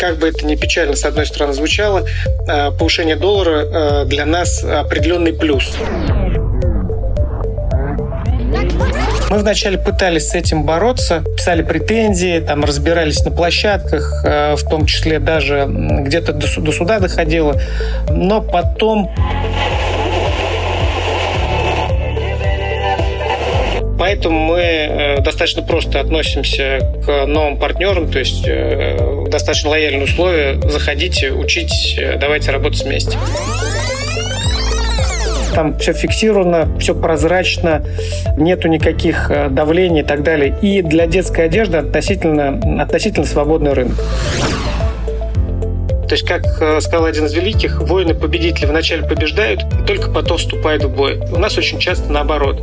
как бы это ни печально с одной стороны звучало, повышение доллара для нас определенный плюс. Мы вначале пытались с этим бороться, писали претензии, там разбирались на площадках, в том числе даже где-то до суда доходило. Но потом... Поэтому мы достаточно просто относимся к новым партнерам, то есть достаточно лояльные условия. Заходите, учитесь, давайте работать вместе. Там все фиксировано, все прозрачно, нету никаких давлений и так далее. И для детской одежды относительно свободный рынок. То есть, как сказал один из великих, воины-победители вначале побеждают, и только потом вступают в бой. У нас очень часто наоборот.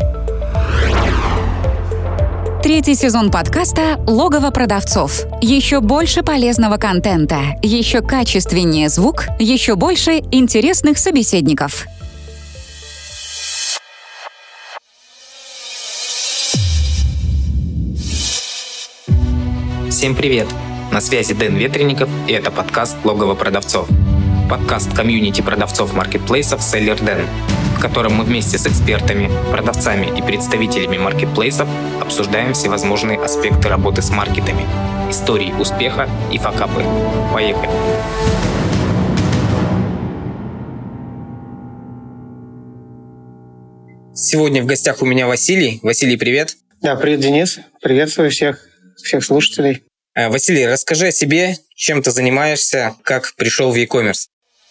3-й сезон подкаста «Логово продавцов». Еще больше полезного контента, еще качественнее звук, еще больше интересных собеседников. Всем привет! На связи Дэн Ветренников, и это подкаст «Логово продавцов». Подкаст комьюнити продавцов маркетплейсов Seller Den, в котором мы вместе с экспертами, продавцами и представителями маркетплейсов обсуждаем всевозможные аспекты работы с маркетами, истории успеха и факапы. Поехали! Сегодня в гостях у меня Василий. Василий, привет! Да, привет, Денис. Приветствую всех слушателей. Василий, расскажи о себе, чем ты занимаешься, как пришел в e-commerce.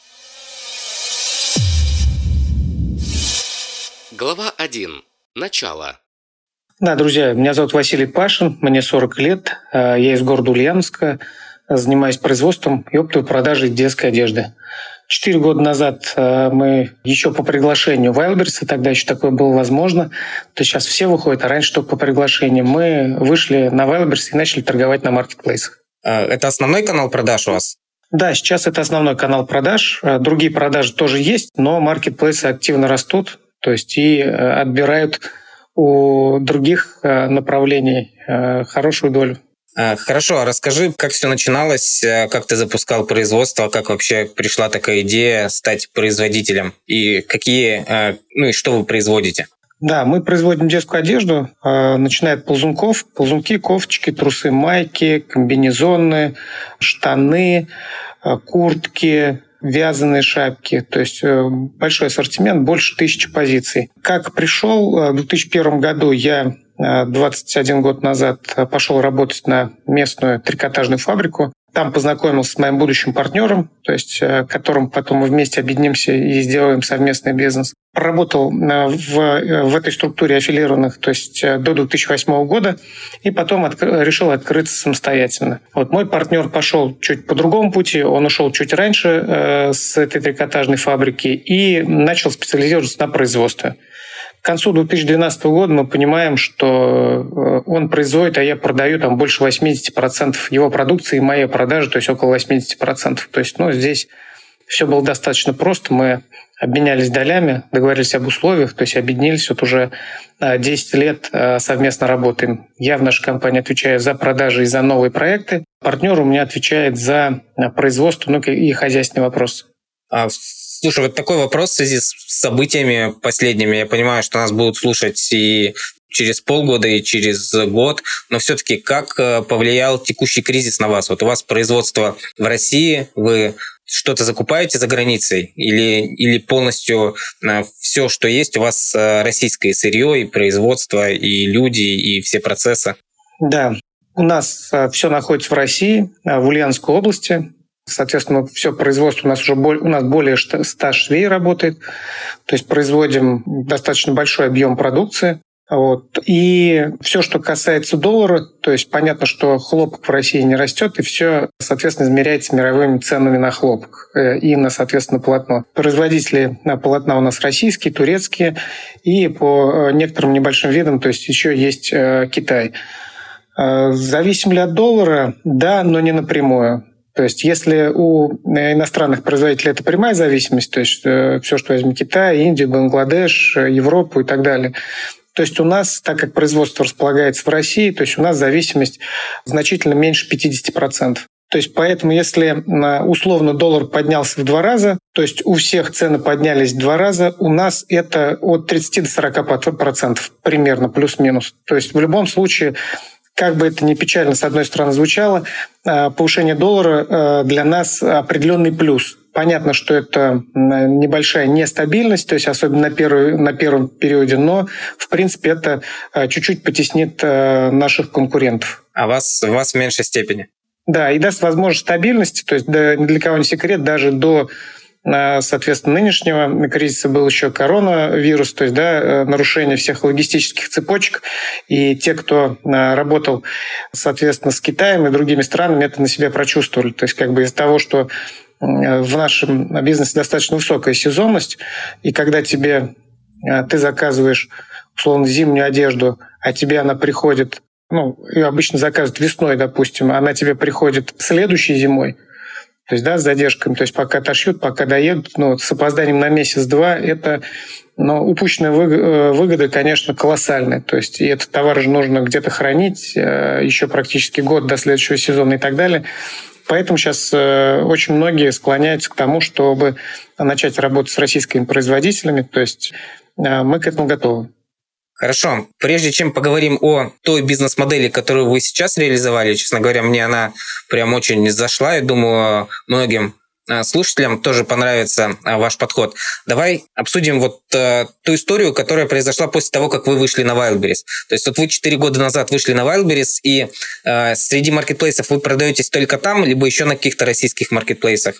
Глава 1. Начало. Да, друзья, меня зовут Василий Пашин, мне 40 лет, я из города Ульяновска, занимаюсь производством и оптовой продажей детской одежды. 4 года назад мы еще по приглашению Wildberries, тогда еще такое было возможно, то сейчас все выходят, а раньше только по приглашению. Мы вышли на Wildberries и начали торговать на маркетплейсах. Это основной канал продаж у вас? Да, сейчас это основной канал продаж. Другие продажи тоже есть, но маркетплейсы активно растут, то есть и отбирают у других направлений хорошую долю. Хорошо, а расскажи, как все начиналось, как ты запускал производство, как вообще пришла такая идея стать производителем и и что вы производите? Да, мы производим детскую одежду, начиная от ползунков, ползунки, кофточки, трусы, майки, комбинезоны, штаны, куртки, вязаные шапки, то есть большой ассортимент, больше 1000 позиций. Как пришел, в 2001 году я 21 год назад пошел работать на местную трикотажную фабрику. Там познакомился с моим будущим партнером, то есть которым потом мы вместе объединимся и сделаем совместный бизнес. Проработал в этой структуре аффилированных, то есть до 2008 года, и потом решил открыться самостоятельно. Вот мой партнер пошел чуть по другому пути, он ушел чуть раньше с этой трикотажной фабрики и начал специализироваться на производстве. К концу 2012 года мы понимаем, что он производит, а я продаю там больше 80% его продукции и моей продажи, то есть около 80%. То есть здесь все было достаточно просто. Мы обменялись долями, договорились об условиях, то есть объединились. Вот уже 10 лет совместно работаем. Я в нашей компании отвечаю за продажи и за новые проекты. Партнер у меня отвечает за производство и хозяйственные вопросы. Слушай, вот такой вопрос в связи с событиями последними. Я понимаю, что нас будут слушать и через полгода, и через год, но все-таки как повлиял текущий кризис на вас? Вот у вас производство в России, вы что-то закупаете за границей или полностью все, что есть, у вас российское сырье и производство, и люди, и все процессы? Да, у нас все находится в России, в Ульяновской области. Соответственно, все производство у нас более 100 швей работает, то есть производим достаточно большой объем продукции. Вот. И все, что касается доллара, то есть понятно, что хлопок в России не растет, и все, соответственно, измеряется мировыми ценами на хлопок и на, соответственно, полотно. Производители полотна у нас российские, турецкие, и по некоторым небольшим видам, то есть еще есть Китай. Зависим ли от доллара? Да, но не напрямую. То есть если у иностранных производителей это прямая зависимость, то есть все, что возьмем Китай, Индию, Бангладеш, Европу и так далее, то есть у нас, так как производство располагается в России, то есть у нас зависимость значительно меньше 50%. То То есть поэтому, если условно доллар поднялся в 2 раза, то есть у всех цены поднялись в 2 раза, у нас это от 30 до 40% примерно, плюс-минус. То есть в любом случае, как бы это ни печально с одной стороны звучало, повышение доллара для нас определенный плюс. Понятно, что это небольшая нестабильность, то есть особенно на первом периоде, но, в принципе, это чуть-чуть потеснит наших конкурентов. А вас в меньшей степени? Да, и даст возможность стабильности, то есть ни для кого не секрет, даже до, соответственно, нынешнего кризиса был еще коронавирус, то есть нарушение всех логистических цепочек, и те, кто работал, соответственно, с Китаем и другими странами, это на себя прочувствовали. То есть из-за того, что в нашем бизнесе достаточно высокая сезонность, и когда ты заказываешь, условно, зимнюю одежду, а тебе она приходит, ее обычно заказывают весной, допустим, она тебе приходит следующей зимой, то есть, с задержками, то есть пока отошьют, пока доедут, с опозданием на месяц-два, это упущенная выгода, конечно, колоссальная. То есть, и этот товар же нужно где-то хранить еще практически год до следующего сезона и так далее. Поэтому сейчас очень многие склоняются к тому, чтобы начать работать с российскими производителями. То есть мы к этому готовы. Хорошо. Прежде чем поговорим о той бизнес-модели, которую вы сейчас реализовали, честно говоря, мне она прям очень зашла. Я думаю, многим слушателям тоже понравится ваш подход. Давай обсудим ту историю, которая произошла после того, как вы вышли на Wildberries. То есть вы 4 года назад вышли на Wildberries, и среди маркетплейсов вы продаетесь только там, либо еще на каких-то российских маркетплейсах?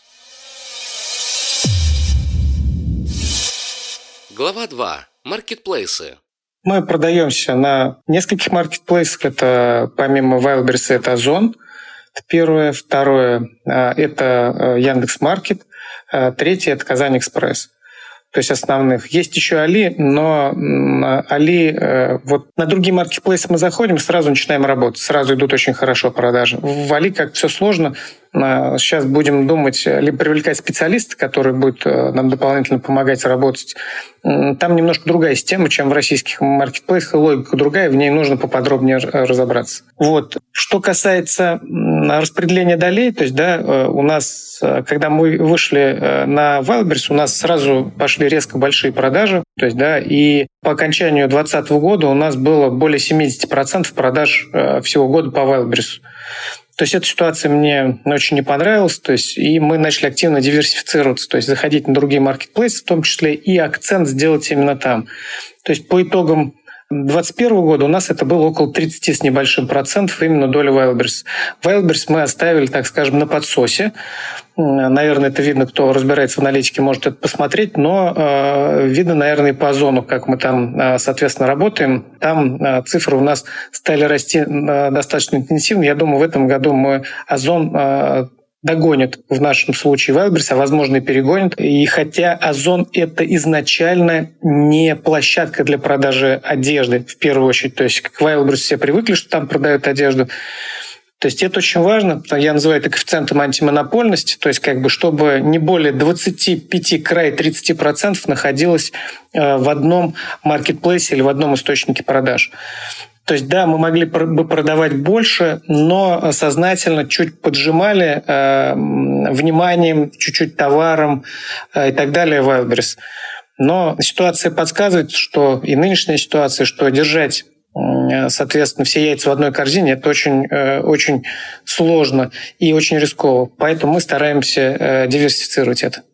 Глава 2. Маркетплейсы. Мы продаемся на нескольких маркетплейсах. Это помимо Wildberries, это Озон. Первое. Второе – это Яндекс.Маркет. Третье – это Казань.Экспресс. То есть основных. Есть еще Али, но Али, на другие маркетплейсы мы заходим, сразу начинаем работать, сразу идут очень хорошо продажи. В Али как все сложно. Сейчас будем думать, либо привлекать специалиста, который будет нам дополнительно помогать работать. Там немножко другая система, чем в российских маркетплейсах, логика другая, в ней нужно поподробнее разобраться. Что касается распределения долей, то есть, у нас, когда мы вышли на Wildberries, у нас сразу пошли резко большие продажи, то есть, и по окончанию 2020 года у нас было более 70% продаж всего года по Wildberries. То есть эта ситуация мне очень не понравилась, то есть и мы начали активно диверсифицироваться, то есть заходить на другие маркетплейсы в том числе и акцент сделать именно там. То есть по итогам 2021 года у нас это было около 30 с небольшим процентов именно доля Wildberries. Wildberries мы оставили, так скажем, на подсосе. Наверное, это видно, кто разбирается в аналитике, может это посмотреть, но видно, наверное, и по Озону, как мы там, соответственно, работаем. Там цифры у нас стали расти достаточно интенсивно. Я думаю, в этом году мы Озон догонит в нашем случае Wildberries, а возможно и перегонит. И хотя Озон — это изначально не площадка для продажи одежды в первую очередь, то есть к Wildberries все привыкли, что там продают одежду. То есть это очень важно, я называю это коэффициентом антимонопольности, то есть чтобы не более 25, край 30% находилось в одном маркетплейсе или в одном источнике продаж. То есть, мы могли бы продавать больше, но сознательно чуть поджимали вниманием, чуть-чуть товаром и так далее Wildberries. Но ситуация подсказывает, что и нынешняя ситуация, что держать, соответственно, все яйца в одной корзине, это очень, очень сложно и очень рисково. Поэтому мы стараемся диверсифицировать это.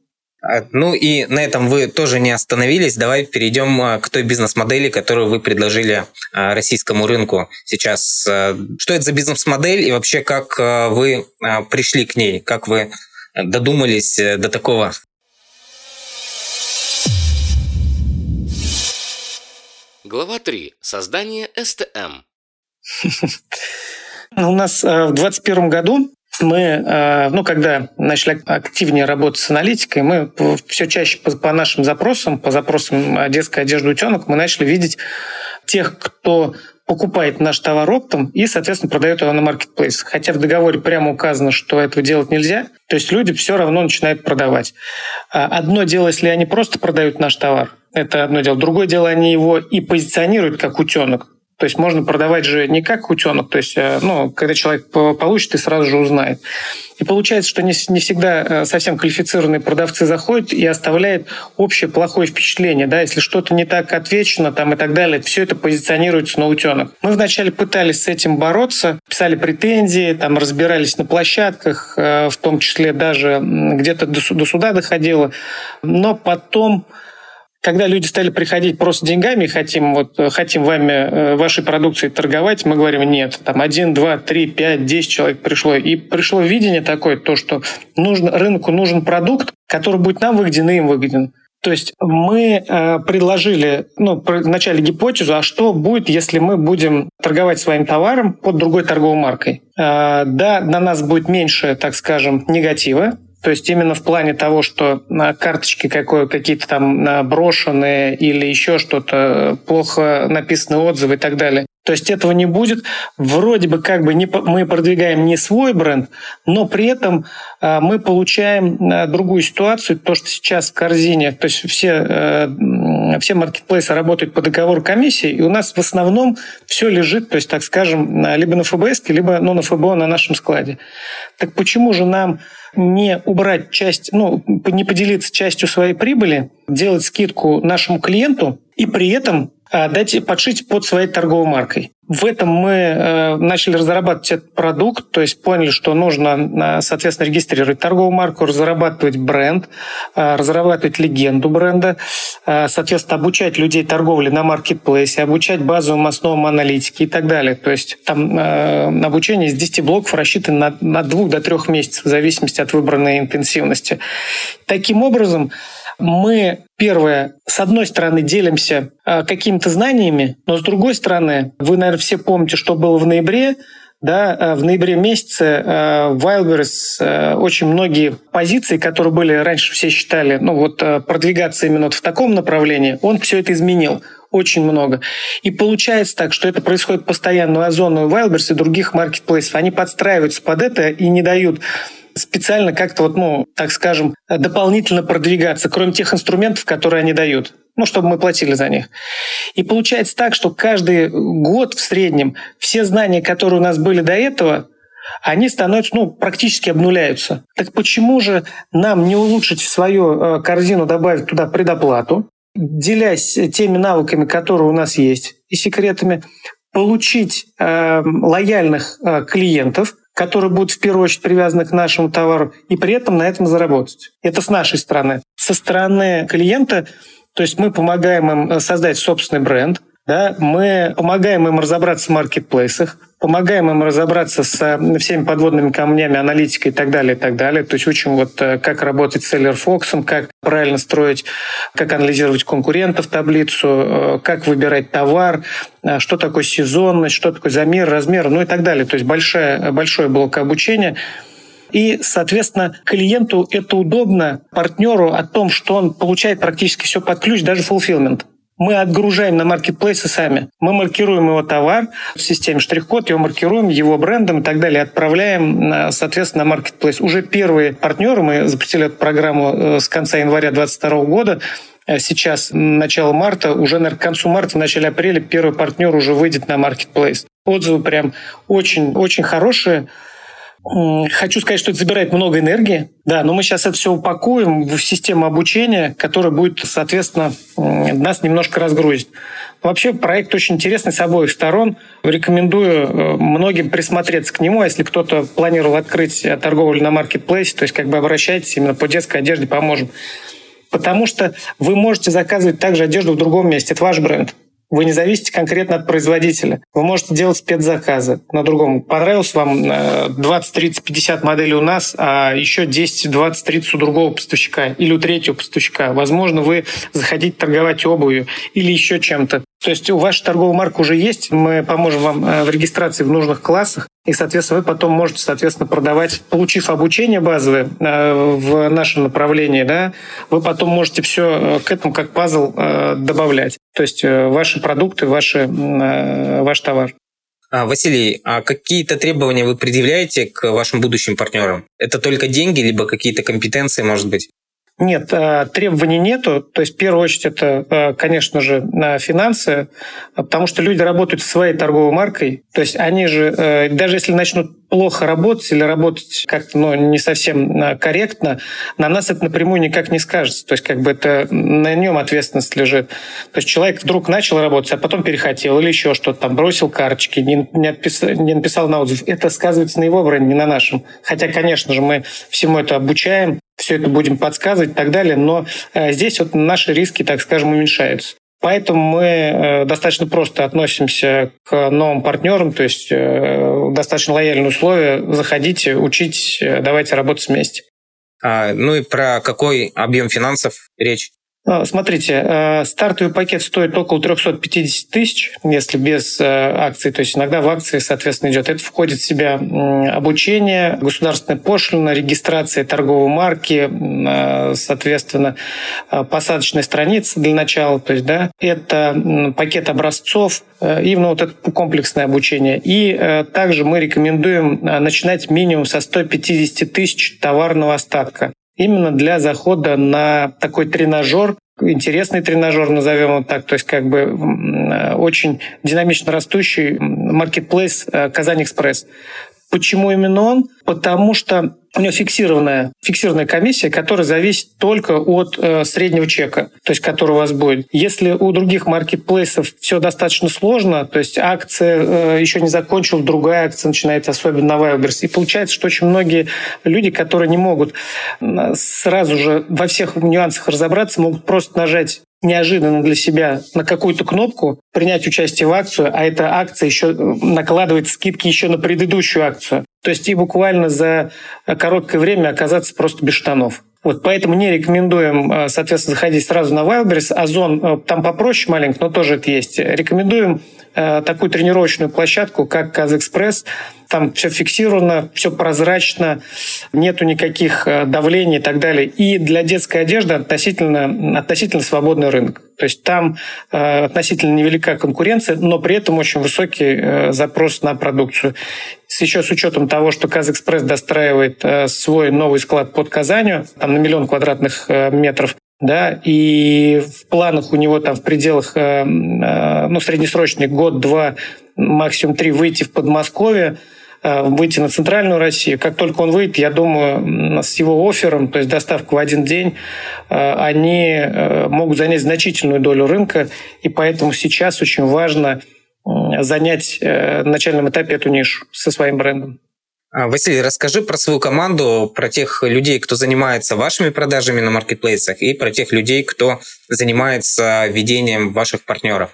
И на этом вы тоже не остановились. Давай перейдем к той бизнес-модели, которую вы предложили российскому рынку сейчас. Что это за бизнес-модель и вообще как вы пришли к ней? Как вы додумались до такого? Глава 3. Создание СТМ. У нас в 2021 году мы, когда начали активнее работать с аналитикой, мы все чаще по нашим запросам, по запросам детской одежды утенок, мы начали видеть тех, кто покупает наш товар оптом и, соответственно, продает его на маркетплейс. Хотя в договоре прямо указано, что этого делать нельзя, то есть люди все равно начинают продавать. Одно дело, если они просто продают наш товар, это одно дело. Другое дело, они его и позиционируют как утенок. То есть можно продавать же не как утенок, то есть, когда человек получит и сразу же узнает. И получается, что не всегда совсем квалифицированные продавцы заходят и оставляют общее плохое впечатление. Да? Если что-то не так отвечено там, и так далее, все это позиционируется на утенок. Мы вначале пытались с этим бороться, писали претензии, там, разбирались на площадках, в том числе даже где-то до суда доходило. Но потом, когда люди стали приходить просто деньгами, хотим вами, вашей продукцией торговать, мы говорим, нет, там 1, 2, 3, 5, 10 человек пришло. И пришло видение такое, то, что рынку нужен продукт, который будет нам выгоден и им выгоден. То есть мы предложили вначале гипотезу, а что будет, если мы будем торговать своим товаром под другой торговой маркой. Да, на нас будет меньше, так скажем, негатива. То есть именно в плане того, что на карточке какие-то там брошенные или еще что-то, плохо написанные отзывы и так далее. То есть этого не будет. Вроде бы мы продвигаем не свой бренд, но при этом мы получаем другую ситуацию. То, что сейчас в корзине, то есть все маркетплейсы работают по договору комиссии, и у нас в основном все лежит, то есть, так скажем, либо на ФБС, либо на ФБО на нашем складе. Так почему же нам не убрать часть, не поделиться частью своей прибыли, делать скидку нашему клиенту и при этом подшить под своей торговой маркой? В этом мы начали разрабатывать этот продукт, то есть поняли, что нужно, соответственно, регистрировать торговую марку, разрабатывать бренд, разрабатывать легенду бренда, соответственно, обучать людей торговле на маркетплейсе, обучать базовым основам аналитики и так далее. То есть там обучение из 10 блоков рассчитано на 2 до 3 месяцев, в зависимости от выбранной интенсивности. Таким образом, мы, первое, с одной стороны, делимся какими-то знаниями, но с другой стороны, вы, наверное, все помните, что было в ноябре. Да, в ноябре месяце Wildberries очень многие позиции, которые были раньше все считали, продвигаться именно в таком направлении, он все это изменил. Очень много. И получается так, что это происходит постоянно у Озона, у Wildberries и других маркетплейсов. Они подстраиваются под это и не дают специально как-то, так скажем, дополнительно продвигаться, кроме тех инструментов, которые они дают, чтобы мы платили за них. И получается так, что каждый год в среднем все знания, которые у нас были до этого, они становятся, практически обнуляются. Так почему же нам не улучшить в свою корзину, добавить туда предоплату, делясь теми навыками, которые у нас есть, и секретами, получить лояльных клиентов, которые будут в первую очередь привязаны к нашему товару, и при этом на этом заработать. Это с нашей стороны. Со стороны клиента, то есть мы помогаем им создать собственный бренд, да, мы помогаем им разобраться в маркетплейсах, помогаем им разобраться с всеми подводными камнями, аналитикой и так далее, и так далее. То есть учим как работать с Seller Fox, как правильно строить, как анализировать конкурентов, таблицу, как выбирать товар, что такое сезонность, что такое замер, размер, и так далее. То есть большой блок обучения. И, соответственно, клиенту это удобно, партнеру о том, что он получает практически все под ключ, даже fulfillment. Мы отгружаем на маркетплейсы сами. Мы маркируем его товар в системе штрих-код, его маркируем его брендом и так далее, отправляем, соответственно, на маркетплейс. Уже первые партнеры, мы запустили эту программу с конца января 2022 года, сейчас, начало марта, уже, наверное, к концу марта, в начале апреля первый партнер уже выйдет на маркетплейс. Отзывы прям очень хорошие. Хочу сказать, что это забирает много энергии, да, но мы сейчас это все упакуем в систему обучения, которая будет, соответственно, нас немножко разгрузить. Вообще проект очень интересный с обоих сторон. Рекомендую многим присмотреться к нему. Если кто-то планировал открыть торговлю на маркетплейсе, то есть обращайтесь именно по детской одежде, поможем. Потому что вы можете заказывать также одежду в другом месте. Это ваш бренд. Вы не зависите конкретно от производителя. Вы можете делать спецзаказы на другом. Понравилось вам 20, 30, 50 моделей у нас, а еще 10, 20, 30 у другого поставщика или у третьего поставщика. Возможно, вы захотите торговать обувью или еще чем-то. То есть ваша торговая марка уже есть, мы поможем вам в регистрации в нужных классах, и, соответственно, вы потом можете, соответственно, продавать, получив обучение базовое в нашем направлении, да, вы потом можете все к этому как пазл добавлять. То есть ваши продукты, ваш товар. Василий, а какие-то требования вы предъявляете к вашим будущим партнерам? Это только деньги, либо какие-то компетенции, может быть? Нет, требований нету. То есть, в первую очередь, это, конечно же, финансы, потому что люди работают со своей торговой маркой. То есть, они же, даже если начнут плохо работать или работать как-то не совсем корректно, на нас это напрямую никак не скажется. То есть, это на нем ответственность лежит. То есть, человек вдруг начал работать, а потом перехотел или еще что-то, там, бросил карточки, не написал на отзыв. Это сказывается на его бренде, не на нашем. Хотя, конечно же, мы всему это обучаем, все это будем подсказывать и так далее, но здесь наши риски, так скажем, уменьшаются. Поэтому мы достаточно просто относимся к новым партнерам, то есть достаточно лояльные условия. Заходите, учить, давайте работать вместе. И про какой объем финансов речь? Смотрите, стартовый пакет стоит около 350 тысяч, если без акций, то есть иногда в акции, соответственно, идет. Это входит в себя обучение, государственная пошлина, регистрация торговой марки, соответственно, посадочная страница для начала, то есть, это пакет образцов, именно это комплексное обучение. И также мы рекомендуем начинать минимум со 150 тысяч товарного остатка. Именно для захода на такой тренажер, интересный тренажер, назовем его так, то есть очень динамично растущий маркетплейс Казань-Экспресс. Почему именно он? Потому что у него фиксированная комиссия, которая зависит только от среднего чека, то есть который у вас будет. Если у других маркетплейсов все достаточно сложно, то есть акция еще не закончилась, другая акция начинается, особенно на Wildberries, и получается, что очень многие люди, которые не могут сразу же во всех нюансах разобраться, могут просто нажать неожиданно для себя на какую-то кнопку, принять участие в акцию, а эта акция еще накладывает скидки еще на предыдущую акцию. То есть и буквально за короткое время оказаться просто без штанов. Поэтому не рекомендуем, соответственно, заходить сразу на Wildberries. Озон там попроще маленько, но тоже это есть. Рекомендуем такую тренировочную площадку, как Казэкспресс. Там все фиксировано, все прозрачно, нету никаких давлений и так далее. И для детской одежды относительно свободный рынок. То есть там относительно невелика конкуренция, но при этом очень высокий запрос на продукцию. Еще с учетом того, что Казэкспресс достраивает свой новый склад под Казанью, там на 1 000 000 квадратных метров, и в планах у него там в пределах среднесрочный год-два, максимум 3 выйти в Подмосковье, выйти на центральную Россию. Как только он выйдет, я думаю, с его оффером, то есть доставка в один день, они могут занять значительную долю рынка, и поэтому сейчас очень важно занять на начальном этапе эту нишу со своим брендом. Василий, расскажи про свою команду, про тех людей, кто занимается вашими продажами на маркетплейсах, и про тех людей, кто занимается ведением ваших партнеров.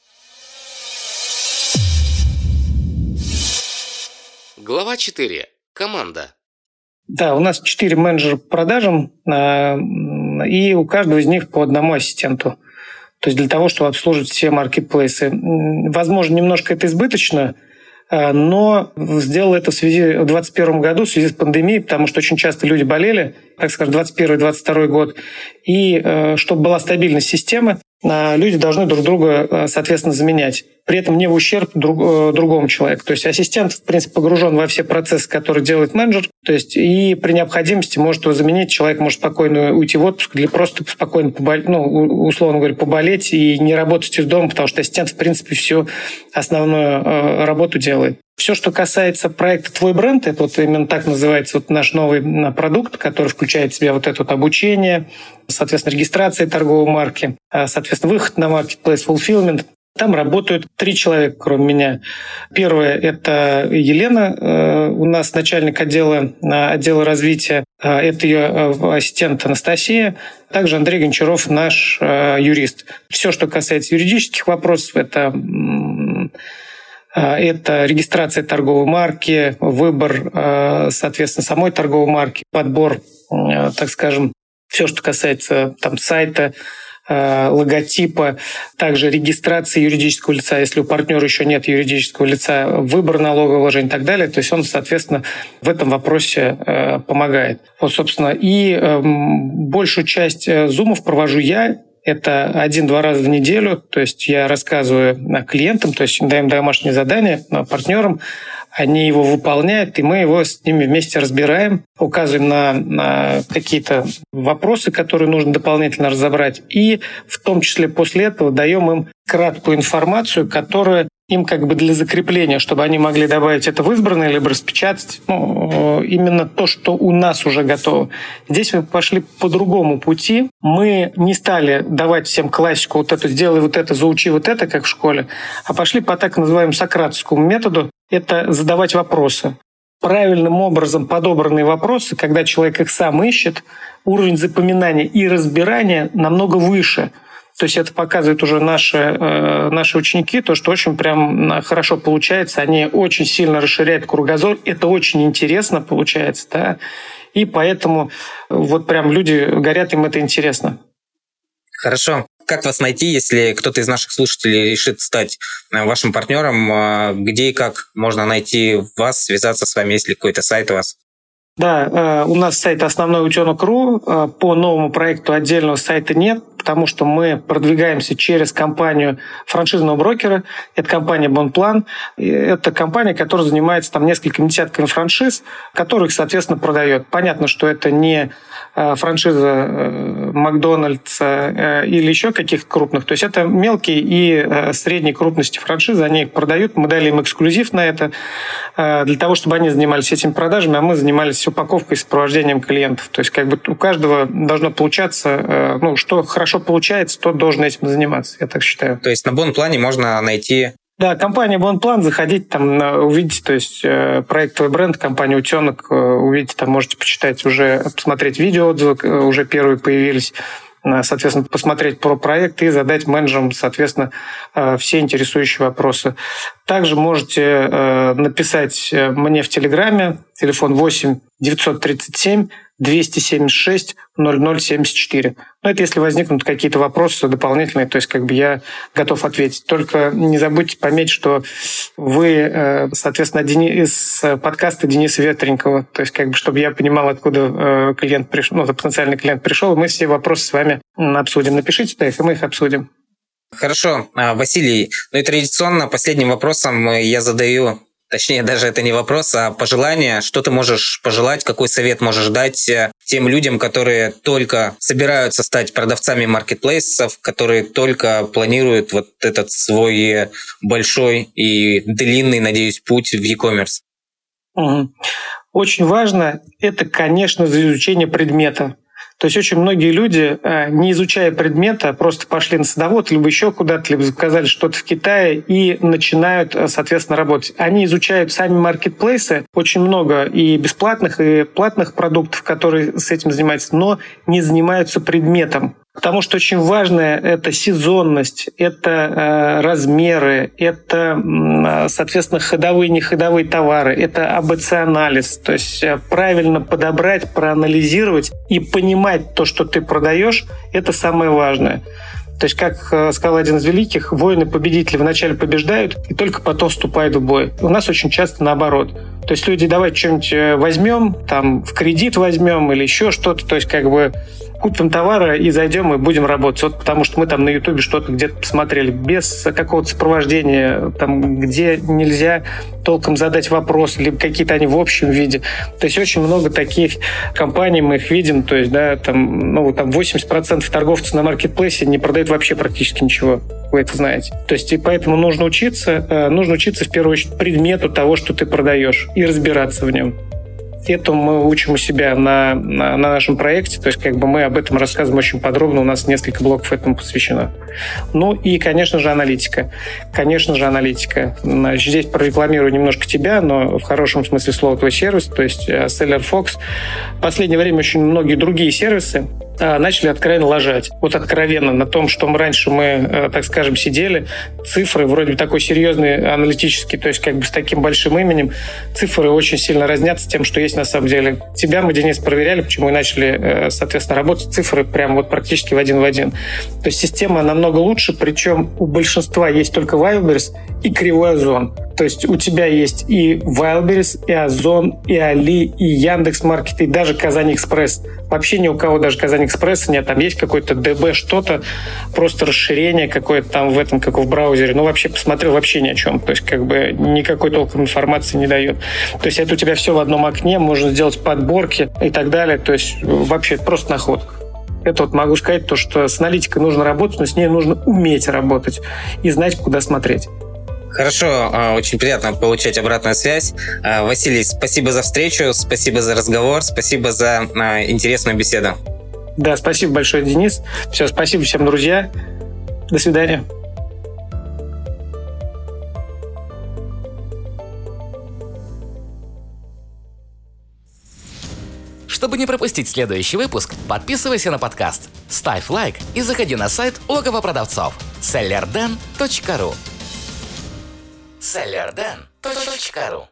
Глава 4. Команда. Да, у нас 4 менеджера по продажам, и у каждого из них по одному ассистенту. То есть для того, чтобы обслуживать все маркетплейсы. Возможно, немножко это избыточно, но сделал это в 2021 году, в связи с пандемией, потому что очень часто люди болели, так скажем, 2021-2022 год. И чтобы была стабильность системы, люди должны друг друга, соответственно, заменять. При этом не в ущерб другому человеку. То есть ассистент, в принципе, погружен во все процессы, которые делает менеджер. То есть и при необходимости может его заменить. Человек может спокойно уйти в отпуск или просто спокойно поболеть, условно говоря, поболеть и не работать из дома, потому что ассистент, в принципе, всю основную работу делает. Все, что касается проекта «Твой бренд», это именно так называется наш новый продукт, который включает в себя это обучение, соответственно, регистрация торговой марки, соответственно, выход на маркетплейс, fulfillment. Там работают 3 человека, кроме меня. Первое – это Елена, у нас начальник отдела развития. Это ее ассистент Анастасия. Также Андрей Гончаров, наш юрист. Все, что касается юридических вопросов, это регистрация торговой марки, выбор, соответственно, самой торговой марки, подбор, так скажем, все, что касается сайта, логотипа, также регистрации юридического лица, если у партнера еще нет юридического лица, выбор налогового вложения и так далее. То есть он, соответственно, в этом вопросе помогает. Собственно, и большую часть зумов провожу я. Это 1-2 раза в неделю, то есть я рассказываю клиентам, то есть даем домашние задания партнерам, они его выполняют, и мы его с ними вместе разбираем, указываем на какие-то вопросы, которые нужно дополнительно разобрать, и в том числе после этого даем им краткую информацию, которая им как бы для закрепления, чтобы они могли добавить это в избранное, либо распечатать именно то, что у нас уже готово. Здесь мы пошли по другому пути. Мы не стали давать всем классику вот это, сделай вот это, заучи вот это, как в школе, а пошли по так называемому сократовскому методу. Это задавать вопросы. Правильным образом подобранные вопросы, когда человек их сам ищет, уровень запоминания и разбирания намного выше. То есть это показывают уже наши ученики, то, что очень прям хорошо получается. Они очень сильно расширяют кругозор. Это очень интересно получается, да. И поэтому вот прям люди горят, им это интересно. Хорошо. Как вас найти, если кто-то из наших слушателей решит стать вашим партнером? Где и как можно найти вас, связаться с вами, есть ли какой-то сайт у вас? Да, у нас сайт основной утенок.ру. По новому проекту отдельного сайта нет, потому что мы продвигаемся через компанию франшизного брокера. Это компания Бонплан. Это компания, которая занимается там несколькими десятками франшиз, которых, соответственно, продает. Понятно, что это не франшиза Макдональдса или еще каких-то крупных. То есть это мелкие и средней крупности франшизы. Они их продают. Мы дали им эксклюзив на это для того, чтобы они занимались этими продажами, а мы занимались упаковкой и сопровождением клиентов. То есть как бы у каждого должно получаться, что хорошо получается, тот должен этим заниматься, я так считаю. То есть на Бонплане можно найти... Да, компания Бонплан, заходите там, увидите, то есть проектовый бренд, компания «Утенок», увидите, там можете почитать уже, посмотреть видеоотзывы, уже первые появились, соответственно, посмотреть про проект и задать менеджерам, соответственно, все интересующие вопросы. Также можете написать мне в Телеграме, телефон 8 937 276 0074. Это если возникнут какие-то вопросы дополнительные, то есть как бы я готов ответить. Только не забудьте пометить, что вы, соответственно, из подкаста Дениса Ветренького, то есть как бы чтобы я понимал, откуда клиент пришел, потенциальный клиент пришел, мы все вопросы с вами обсудим. Напишите их, и мы их обсудим. Хорошо. Василий, и традиционно последним вопросом я задаю, точнее, даже это не вопрос, а пожелание. Что ты можешь пожелать, какой совет можешь дать тем людям, которые только собираются стать продавцами маркетплейсов, которые только планируют вот этот свой большой и длинный, надеюсь, путь в e-commerce? Очень важно это, конечно, изучение предмета. То есть очень многие люди, не изучая предмета, просто пошли на садовод, либо еще куда-то, либо заказали что-то в Китае и начинают, соответственно, работать. Они изучают сами маркетплейсы, очень много и бесплатных, и платных продуктов, которые с этим занимаются, но не занимаются предметом. Потому что очень важное — это сезонность, это размеры, это, соответственно, ходовые, неходовые товары, это АБЦ-анализ. То есть правильно подобрать, проанализировать и понимать то, что ты продаешь, это самое важное. То есть, как сказал один из великих, воины-победители вначале побеждают и только потом вступают в бой. У нас очень часто наоборот. То есть люди, давайте что-нибудь возьмем, там, в кредит возьмем или еще что-то. То есть, как бы купим товары и зайдем и будем работать. Вот потому что мы там на Ютубе что-то где-то посмотрели без какого-то сопровождения, там, где нельзя толком задать вопрос, либо какие-то они в общем виде. То есть очень много таких компаний, мы их видим, то есть, да, там 80% торговцев на маркетплейсе не продают вообще практически ничего. Вы это знаете. То есть и поэтому нужно учиться в первую очередь предмету того, что ты продаешь, и разбираться в нем. Этому мы учим у себя на нашем проекте, то есть как бы мы об этом рассказываем очень подробно, у нас несколько блоков этому посвящено. Ну и, конечно же, аналитика. Значит, здесь прорекламирую немножко тебя, но в хорошем смысле слова твой сервис, то есть Seller Fox. В последнее время очень многие другие сервисы начали откровенно лажать. Вот откровенно на том, что раньше мы, так скажем, сидели, цифры вроде бы такой серьезный, аналитический, то есть как бы с таким большим именем, цифры очень сильно разнятся с тем, что есть на самом деле. Тебя мы, Денис, проверяли, почему мы начали, соответственно, работать цифры прям вот практически в один в один. То есть система намного лучше, причем у большинства есть только Wildberries и кривой Озон. То есть у тебя есть и Wildberries, и Озон, и Али, и Яндекс.Маркет, и даже Казань Экспресс. Вообще ни у кого даже Казань AliExpress нет, там есть какой-то DB, что-то, просто расширение какое-то там в этом, как в браузере. Ну, вообще посмотрел вообще ни о чем. То есть, как бы никакой толком информации не дает. То есть, это у тебя все в одном окне, можно сделать подборки и так далее. То есть, вообще, это просто находка. Это вот могу сказать, то, что с аналитикой нужно работать, но с ней нужно уметь работать и знать, куда смотреть. Хорошо, очень приятно получать обратную связь. Василий, спасибо за встречу, спасибо за разговор, спасибо за интересную беседу. Да, спасибо большое, Денис. Все, спасибо всем, друзья. До свидания. Чтобы не пропустить следующий выпуск, подписывайся на подкаст, ставь лайк и заходи на сайт Логово продавцов sellerden.ru sellerden.ru